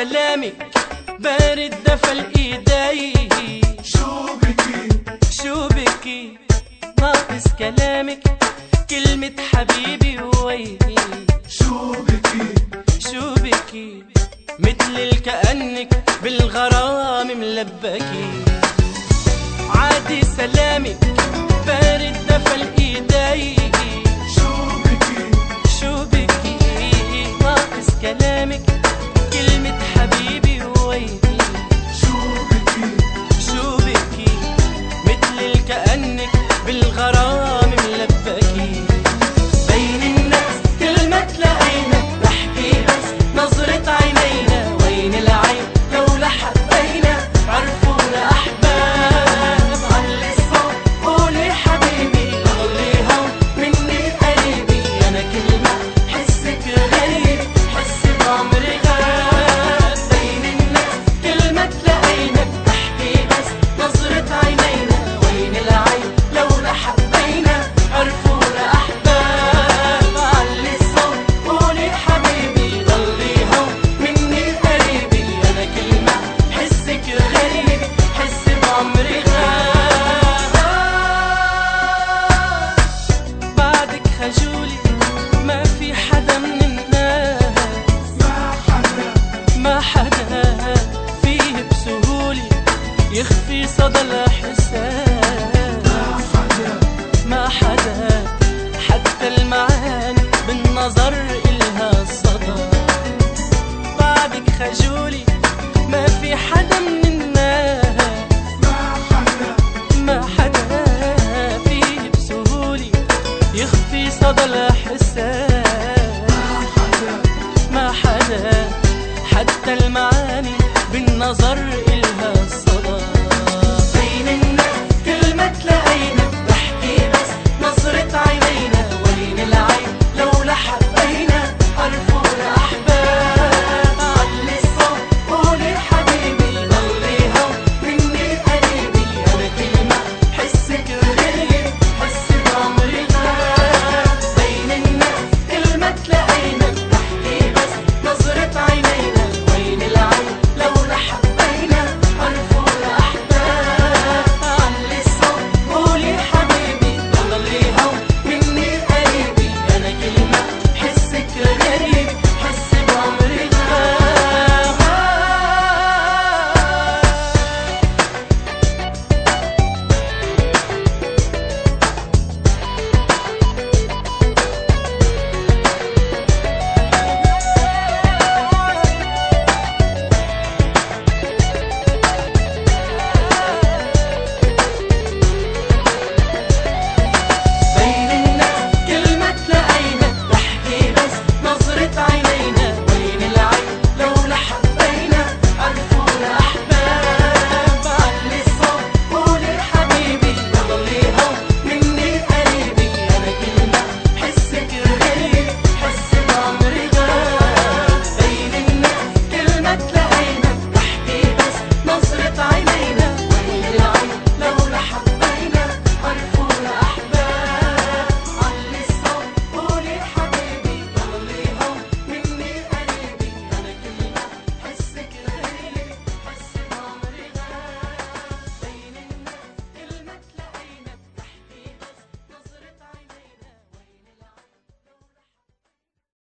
كلامك بارد دفى الايدي. شو بكي ناقص كلامك كلمة حبيبي وويلي. شو بكي مثل الكأنك بالغرام ملبكي. عادي سلامك بارد دفى الايدي. شو بكي ناقص كلامك كلمة حبيبي وويلي. شو بكي مثل الكأنك بالغرام ملبكي. بين الناس كلمة تلاقينا بحكي بس نظرة عينينا. وين العين لولا حبينا عرفونا أحباب. علي الصوت قولي حبيبي ضلي هون مني قريبي. أنا كلمة حسك غريب حس بعمري غاب. بين الناس كلمة تلاقينا بحكي بس نظرة عينينا. وين العين لولا حبينا عرفونا أحباب. علي الصوت قولي حبيبي ضلي هون مني قريبي. أنا كلمة حسك غريب حس بعمري غاب. بعدك خجولي ما في حدا من الناس. ما حدا فيه بسهولة يخفي صدى الإحساس.